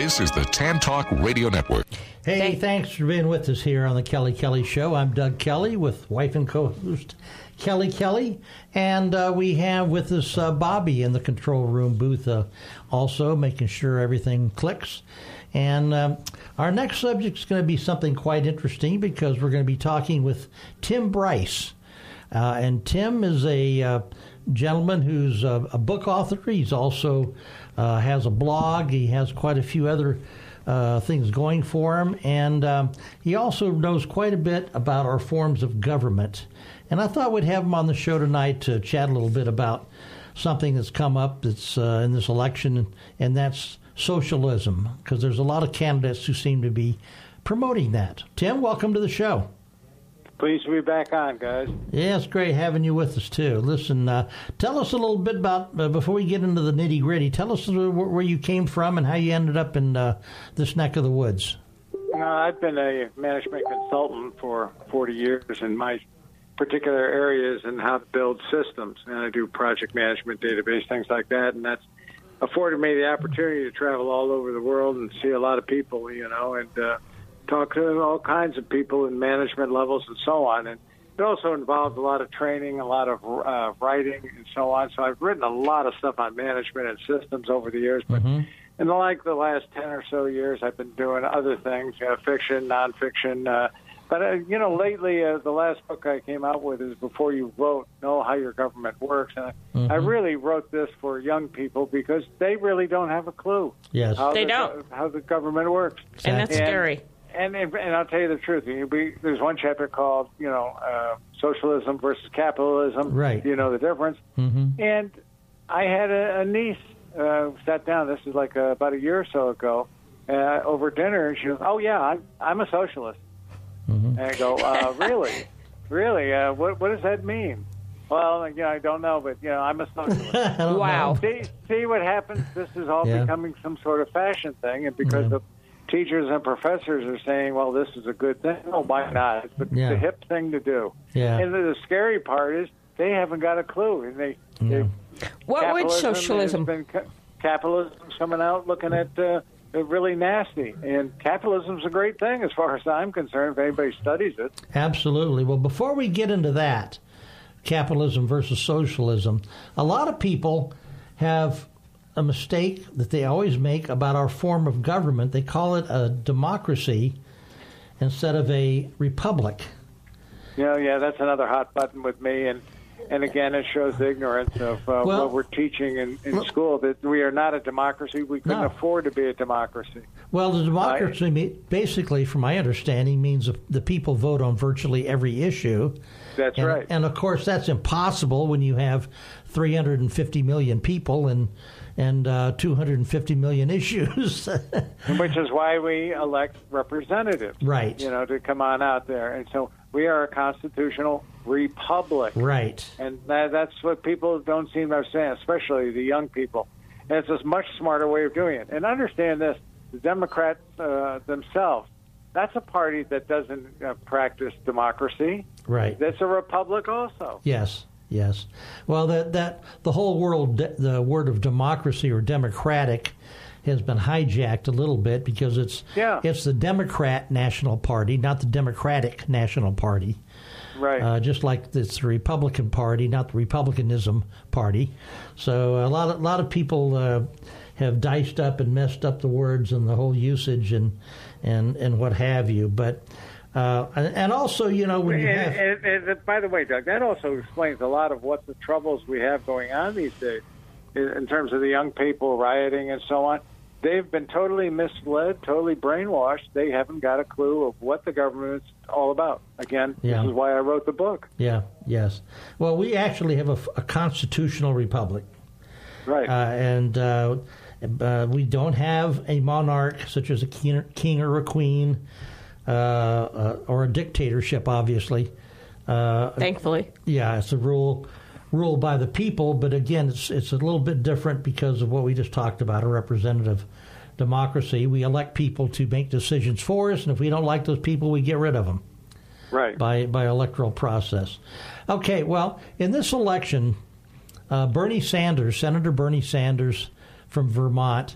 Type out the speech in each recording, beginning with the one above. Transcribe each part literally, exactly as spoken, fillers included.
This is the Tan Talk Radio Network. Hey, thanks for being with us here on the Kelly Kelly Show. I'm Doug Kelly with wife and co-host Kelly Kelly. And uh, we have with us uh, Bobby in the control room booth uh, also, making sure everything clicks. And um, our next subject is going to be something quite interesting because we're going to be talking with Tim Bryce. Uh, and Tim is a uh, gentleman who's a, a book author. He's also uh, has a blog. He has quite a few other uh, things going for him. And um, he also knows quite a bit about our forms of government. And I thought we'd have him on the show tonight to chat a little bit about something that's come up that's uh, in this election, and that's socialism, because there's a lot of candidates who seem to be promoting that. Tim, welcome to the show. Pleased to be back on, guys. Yeah, it's great having you with us, too. Listen, uh, tell us a little bit about, uh, before we get into the nitty-gritty, tell us where, where you came from and how you ended up in uh, this neck of the woods. Uh, I've been a management consultant for forty years in my particular areas and how to build systems. And I do project management, database, things like that, and that's afforded me the opportunity to travel all over the world and see a lot of people, you know, and uh, talk to all kinds of people in management levels and so on. And it also involves a lot of training, a lot of uh, writing and so on. So I've written a lot of stuff on management and systems over the years. But Mm-hmm. in like the last ten or so years, I've been doing other things, you know, fiction, nonfiction. Uh, but, uh, you know, lately uh, the last book I came out with is Before You Vote, Know How Your Government Works. And Mm-hmm. I really wrote this for young people because they really don't have a clue. Yes. How They the, don't. How the government works. And that's And- scary. And, and and I'll tell you the truth. You be, there's one chapter called, you know, uh, socialism versus capitalism. Right. You know the difference. Mm-hmm. And I had a, a niece uh, sat down. This is like uh, about a year or so ago uh, over dinner, and she goes, "Oh yeah, I'm I'm a socialist." Mm-hmm. And I go, uh, "Really, really? Uh, what what does that mean?" Well, you know, I don't know, but you know, I'm a socialist. I don't Wow. know. see, see what happens. This is all Yeah. becoming some sort of fashion thing, and because Yeah. the teachers and professors are saying, well, this is a good thing. Oh, why not? It's the, Yeah. the hip thing to do. Yeah. And the, the scary part is they haven't got a clue. And they, Yeah. they What would capitalism socialism? has been ca- capitalism's coming out looking at uh, really nasty. And capitalism's a great thing as far as I'm concerned, if anybody studies it. Absolutely. Well, before we get into that, capitalism versus socialism, a lot of people have a mistake that they always make about our form of government. They call it a democracy instead of a republic. You know, yeah, that's another hot button with me. And, and again, it shows the ignorance of uh, Well- what we're teaching in, in well- school, that we are not a democracy. We couldn't No. afford to be a democracy. Well, the democracy, me- basically, from my understanding, means the people vote on virtually every issue. That's and, right. And, of course, that's impossible when you have three hundred fifty million people and and uh, two hundred fifty million issues. Which is why we elect representatives, Right. you know, to come on out there. And so we are a constitutional republic. Right. And that, that's what people don't seem to understand, especially the young people. And it's a much smarter way of doing it. And understand this, the Democrats uh, themselves, that's a party that doesn't uh, practice democracy. Right. That's a republic also. Yes. Yes. Well, that that the whole world, the word of democracy or democratic, has been hijacked a little bit because it's Yeah. it's the Democrat National Party, not the Democratic National Party. Right. Uh, just like it's the Republican Party, not the Republicanism Party. So a lot of a lot of people uh, have diced up and messed up the words and the whole usage and and and what have you. But uh, and, and also, you know, when you have And, and, and by the way, Doug, that also explains a lot of what the troubles we have going on these days in, in terms of the young people rioting and so on. They've been totally misled, totally brainwashed. They haven't got a clue of what the government's all about. Again, Yeah. this is why I wrote the book. Yeah, yes. Well, we actually have a, a constitutional republic. Right. Uh, and uh, uh, we don't have a monarch such as a king, king or a queen uh, uh, or a dictatorship, obviously. Uh, Thankfully. yeah, it's a rule ruled by the people, but again, it's it's a little bit different because of what we just talked about, a representative democracy. We elect people to make decisions for us, and if we don't like those people, we get rid of them. Right. By by electoral process. Okay, well, in this election, uh, Bernie Sanders, Senator Bernie Sanders from Vermont,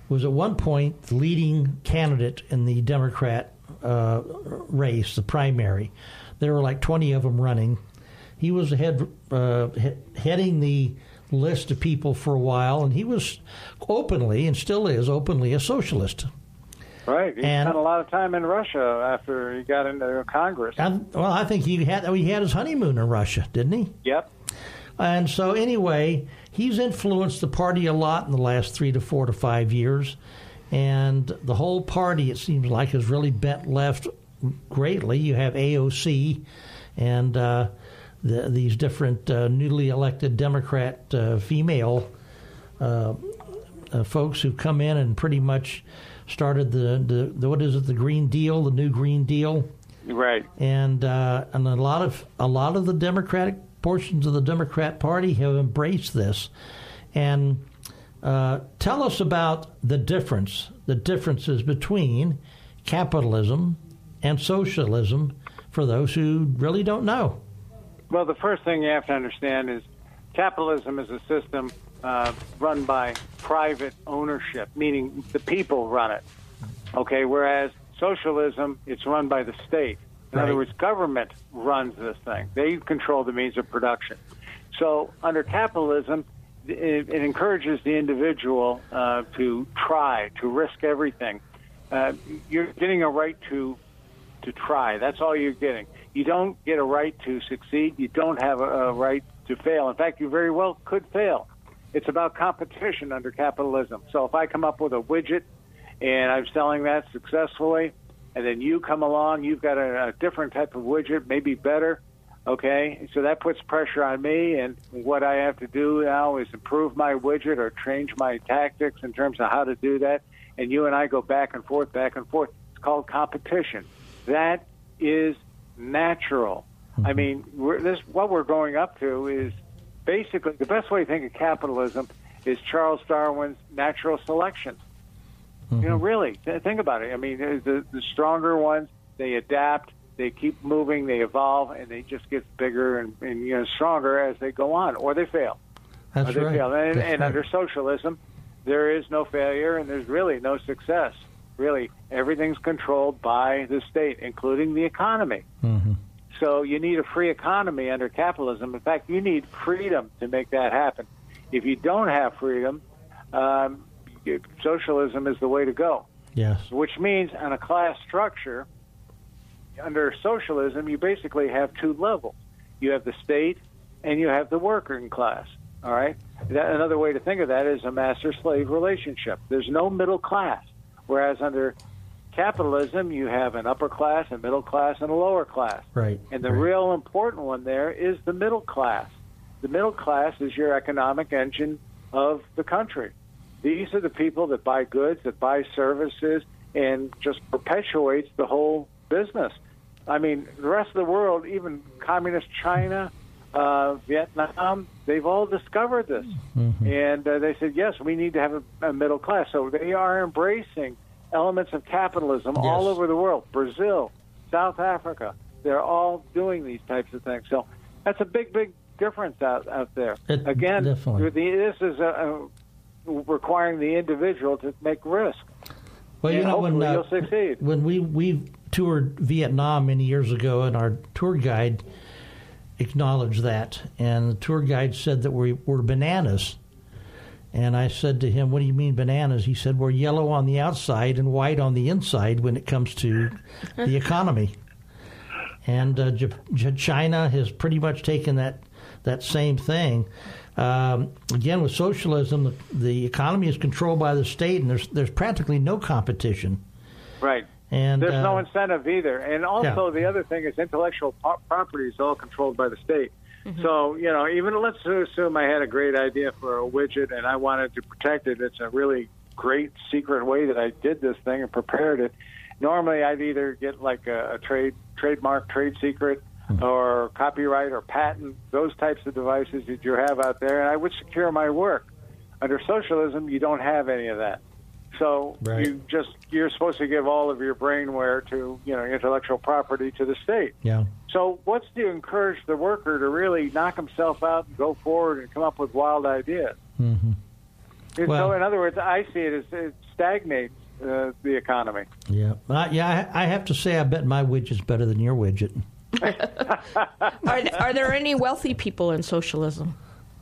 was at one point the leading candidate in the Democrat uh, race, the primary. There were like twenty of them running. He was head, uh, he- heading the list of people for a while, and he was openly, and still is openly, a socialist. Right. He And- spent a lot of time in Russia after he got into Congress. And, well, I think he had he had his honeymoon in Russia, didn't he? Yep. And so anyway, he's influenced the party a lot in the last three to four to five years. And the whole party, it seems like, has really bent left greatly. You have A O C and uh, the, these different uh, newly elected Democrat uh, female uh, uh, folks who come in and pretty much started the, the, the, what is it, the Green Deal, the new Green Deal. Right. And uh, and a lot of a lot of the Democratic portions of the Democrat Party have embraced this. And uh, tell us about the difference, the differences between capitalism and socialism for those who really don't know. Well, the first thing you have to understand is capitalism is a system uh, run by private ownership, meaning the people run it. Okay, whereas socialism, it's run by the state. In Right. other words, government runs this thing. They control the means of production. So under capitalism, it, it encourages the individual uh, to try, to risk everything. Uh, you're getting a right to to try. That's all you're getting. You don't get a right to succeed. You don't have a, a right to fail. In fact, you very well could fail. It's about competition under capitalism. So if I come up with a widget and I'm selling that successfully, and then you come along, you've got a, a different type of widget, maybe better, okay? So that puts pressure on me, and what I have to do now is improve my widget or change my tactics in terms of how to do that, and you and I go back and forth, back and forth. It's called competition. That is natural. Mm-hmm. I mean, we're, this what we're going up to is basically the best way to think of capitalism is Charles Darwin's natural selection. Mm-hmm. You know, really, th- think about it. I mean, the, the stronger ones, they adapt, they keep moving, they evolve, and they just get bigger and, and you know stronger as they go on, or they fail. That's or they right. fail. And, That's and right. under socialism, there is no failure, and there's really no success. Really, everything's controlled by the state, including the economy. Mm-hmm. So you need a free economy under capitalism. In fact, you need freedom to make that happen. If you don't have freedom, um, socialism is the way to go. Yes. Which means on a class structure, under socialism, you basically have two levels. You have the state and you have the working class. All right? That, another way to think of that is a master-slave relationship. There's no middle class. Whereas under capitalism, you have an upper class, a middle class, and a lower class. Right. And the right. real important one there is the middle class. The middle class is your economic engine of the country. These are the people that buy goods, that buy services, and just perpetuates the whole business. I mean, the rest of the world, even communist China, uh, Vietnam, they've all discovered this. Mm-hmm. And uh, they said, yes, we need to have a, a middle class. So they are embracing elements of capitalism yes. all over the world. Brazil, South Africa, they're all doing these types of things. So that's a big, big difference out, out there. It, Again, definitely. the, this is a, a requiring the individual to make risk. Well, and you know, when, hopefully uh, you'll succeed. when we, we toured Vietnam many years ago, and our tour guide acknowledged that, and the tour guide said that we were bananas. And I said to him, what do you mean bananas? He said, we're yellow on the outside and white on the inside when it comes to the economy. And uh, J- J- China has pretty much taken that, that same thing. Um, again, with socialism, the, the economy is controlled by the state, and there's there's practically no competition. Right. And there's uh, no incentive either. And also yeah. the other thing is intellectual po- property is all controlled by the state. Mm-hmm. So, you know, even let's assume I had a great idea for a widget and I wanted to protect it. It's a really great secret way that I did this thing and prepared it. Normally, I'd either get like a, a trade trademark, trade secret, mm-hmm. or copyright or patent, those types of devices that you have out there, and I would secure my work. Under socialism, you don't have any of that. So right. you just you're supposed to give all of your brainware to you know intellectual property to the state. Yeah. So what's to encourage the worker to really knock himself out and go forward and come up with wild ideas? Mm-hmm. And Well- so, in other words, I see it as it stagnates uh, the economy. Yeah, uh, yeah. I, I have to say, I bet my widget's better than your widget. Are, th- are there any wealthy people in socialism?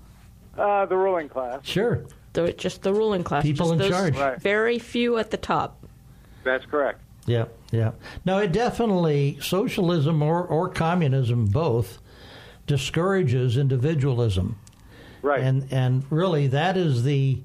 Uh, the ruling class. Sure. The, just the ruling class. People just in those charge. Right. Very few at the top. That's correct. Yeah, yeah. No, it definitely, socialism or, or communism, both, discourages individualism. Right. And and really, that is the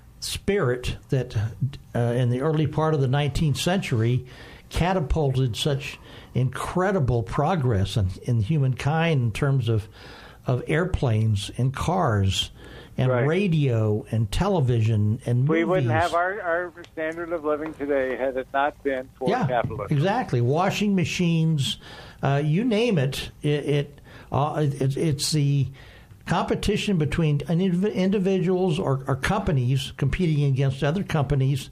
spirit that uh, in the early part of the nineteenth century catapulted such incredible progress in, in humankind in terms of, of airplanes and cars and Right. radio and television and movies. We wouldn't have our, our standard of living today had it not been for yeah, capitalism. exactly. Washing machines, uh, you name it. It, it, uh, it it's the competition between indiv- individuals or, or companies competing against other companies,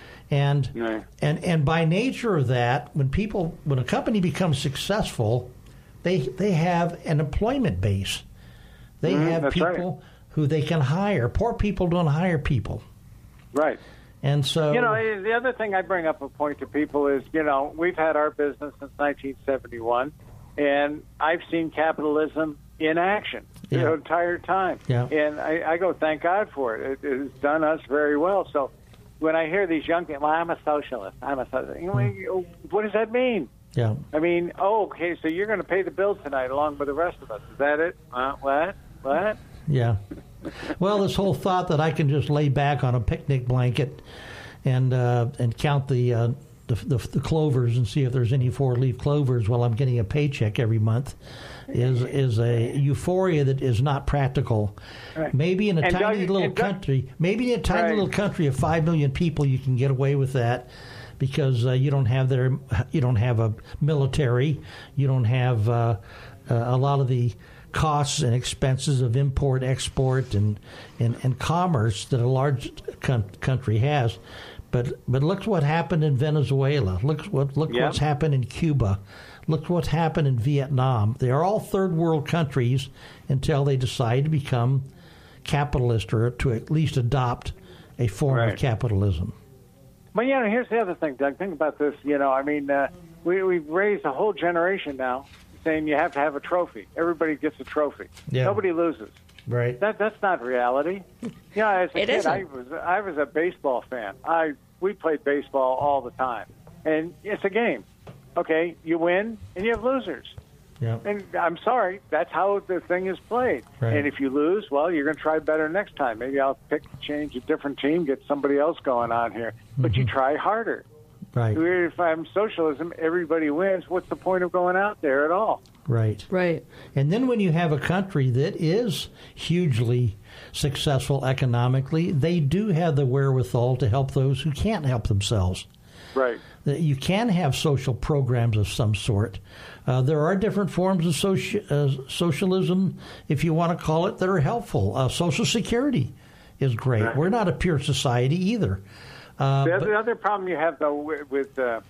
and Right. and and by nature of that, when people when a company becomes successful, they they have an employment base. They Mhm, have that's people right. who they can hire. Poor people don't hire people, Right. and so You know, the other thing I bring up a point to people is, you know, we've had our business since nineteen seventy-one, and I've seen capitalism in action Yeah. the entire time. Yeah. And I, I go, thank God for it. It has done us very well. So when I hear these young people, well, I'm a socialist, I'm a socialist, you know, what does that mean? yeah. I mean, oh, okay, so you're going to pay the bills tonight along with the rest of us. Is that it? Uh, what? What? Yeah. Well, this whole thought that I can just lay back on a picnic blanket and uh, and count the, uh, the, the the clovers and see if there's any four leaf clovers while I'm getting a paycheck every month is is a euphoria that is not practical. Right. Maybe in a And tiny Doug- little and Doug- country, maybe in a tiny Right. little country of five million people, you can get away with that. Because uh, you don't have their, you don't have a military, you don't have uh, uh, a lot of the costs and expenses of import, export, and and, and commerce that a large com- country has. But but look what happened in Venezuela. Look what look Yep. what's happened in Cuba. Look what's happened in Vietnam. They are all third world countries until they decide to become capitalist or to at least adopt a form of Right. capitalism. But, you know, here's the other thing, Doug. Think about this. You know, I mean, uh, we, we've raised a whole generation now saying you have to have a trophy. Everybody gets a trophy. Yeah. Nobody loses. Right. That That's not reality. You know, as a It kid, isn't. I was I was a baseball fan. I We played baseball all the time. And it's a game. Okay, you win, and you have losers. Yeah. And I'm sorry, that's how the thing is played. Right. And if you lose, well, you're going to try better next time. Maybe I'll pick, change a different team, get somebody else going on here. But you try harder. Right. If I'm socialism, everybody wins. What's the point of going out there at all? Right. Right. And then when you have a country that is hugely successful economically, they do have the wherewithal to help those who can't help themselves. Right. That you can have social programs of some sort. Uh, there are different forms of soci- uh, socialism, if you want to call it, that are helpful. Uh, Social Security is great. Right. We're not a pure society either. Uh, The, but- the other problem you have, though, with, with uh,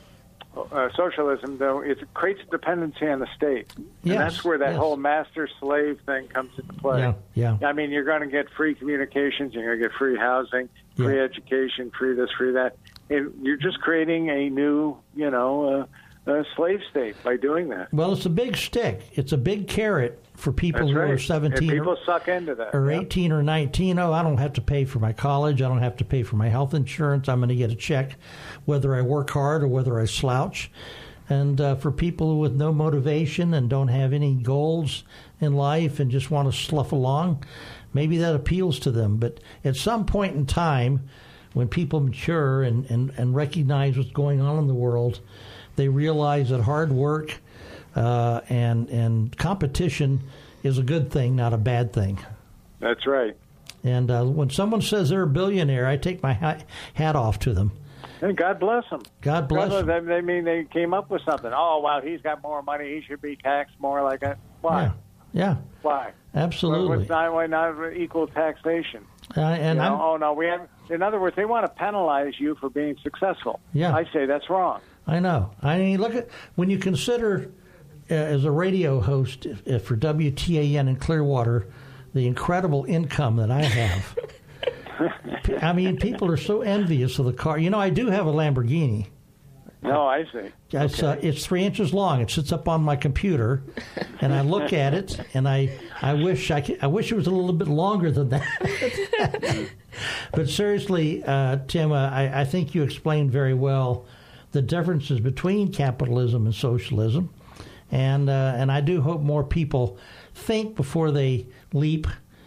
uh, socialism, though, is it creates dependency on the state. And Yes, that's where that yes. whole master-slave thing comes into play. Yeah, yeah. I mean, you're going to get free communications, you're going to get free housing, free Yeah. education, free this, free that. And you're just creating a new, you know, uh, uh, slave state by doing that. Well, it's a big stick. It's a big carrot for people That's who right. are seventeen And people or, suck into that. or yeah. eighteen or nineteen. Oh, I don't have to pay for my college. I don't have to pay for my health insurance. I'm going to get a check whether I work hard or whether I slouch. And uh, for people with no motivation and don't have any goals in life and just want to slough along, maybe that appeals to them. But at some point in time, when people mature and, and, and recognize what's going on in the world, they realize that hard work uh, and and competition is a good thing, not a bad thing. That's right. And uh, when someone says they're a billionaire, I take my hat, hat off to them. And God bless them. God bless them. them. They mean they came up with something. Oh, well, he's got more money. He should be taxed more like that. Why? Yeah, yeah, Why? absolutely. What's not, why not equal taxation? Uh, and You know, I'm, oh, no, we have. In other words, they want to penalize you for being successful. Yeah. I say that's wrong. I know. I mean, look at when you consider uh, as a radio host uh, for W T A N in Clearwater the incredible income that I have. I mean, people are so envious of the car. You know, I do have a Lamborghini. No, I see. It's, okay. uh, it's three inches long. It sits up on my computer, and I look at it, and I, I wish I, could, I wish it was a little bit longer than that. But seriously, uh, Tim, uh, I, I think you explained very well the differences between capitalism and socialism, and uh, and I do hope more people think before they leap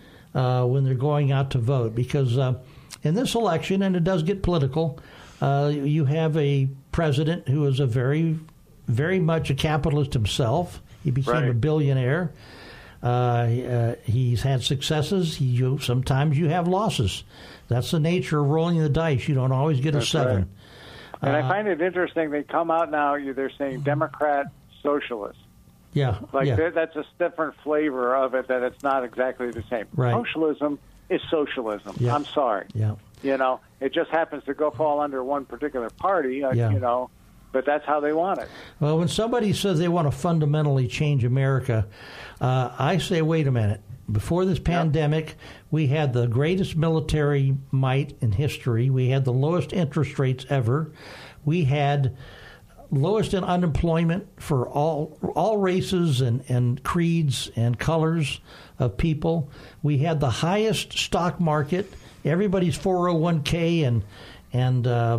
uh, when they're going out to vote, because uh, in this election, and it does get political, uh, you have a president who is a very, very much a capitalist himself. He became right. a billionaire. Uh, uh, he's had successes. He, you, sometimes you have losses. That's the nature of rolling the dice. You don't always get That's a seven. Right. And uh, I find it interesting. They come out now. They're saying Democrat, socialist. Yeah, like yeah. that's a different flavor of it. That it's not exactly the same. Right. Socialism is socialism. Yeah. I'm sorry. Yeah. You know, it just happens to go fall under one particular party. Uh, Yeah. You know, but that's how they want it. Well, when somebody says they want to fundamentally change America, uh, I say, wait a minute. Before this pandemic, we had the greatest military might in history. We had the lowest interest rates ever. We had lowest in unemployment for all all races and, and creeds and colors of people. We had the highest stock market. Everybody's four oh one k and and uh,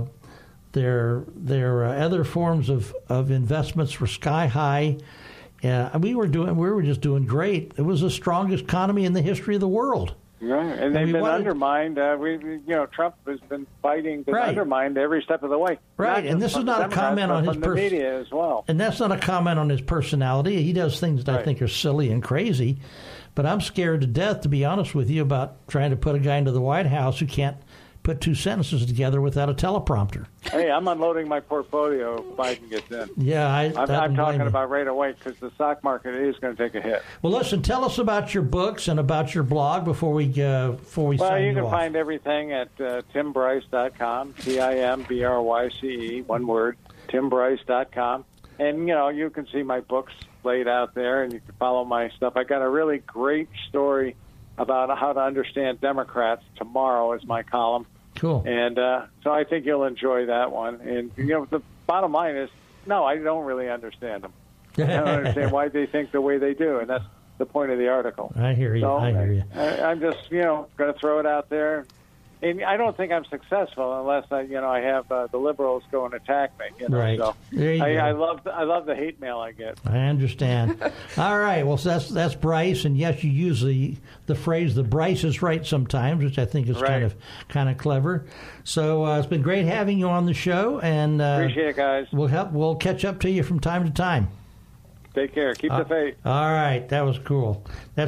their their uh, other forms of, of investments were sky high. Uh, we were doing we were just doing great. It was the strongest economy in the history of the world. Right, and they've we been wanted- undermined. Uh, we, we- you know, Trump has been fighting, been Right. undermined every step of the way. Right, Not and just this is from the not a Democrats, comment but on his from the pers- media as well. And that's not a comment on his personality. He does things that I Right. think are silly and crazy. But I'm scared to death, to be honest with you, about trying to put a guy into the White House who can't put two sentences together without a teleprompter. Hey, I'm unloading my portfolio if Biden gets in. Yeah, I, I'm, I I'm don't talking blame you. about right away because the stock market is going to take a hit. Well, listen, tell us about your books and about your blog before we uh, before we Well, sign you you can off. find everything at uh, tim bryce dot com, T I M B R Y C E, one word, tim bryce dot com. And, you know, you can see my books laid out there, and you can follow my stuff. I got a really great story about how to understand Democrats tomorrow is my column. Cool. And uh, so I think you'll enjoy that one. And, you know, the bottom line is, no, I don't really understand them. I don't understand why they think the way they do, and that's the point of the article. I hear you. So I hear you. I, I'm just, you know, going to throw it out there. And I don't think I'm successful unless I, you know, I have uh, the liberals go and attack me. You know? Right. So There you I, go. I love, the, I love the hate mail I get. I understand. All right. Well, so that's that's Bryce, and yes, you use the the phrase "the Bryce is right" sometimes, which I think is Right. kind of kind of clever. So uh, it's been great having you on the show, and uh, Appreciate it, guys. we'll help. We'll catch up to you from time to time. Take care. Keep Uh, the faith. All right. That was cool. That's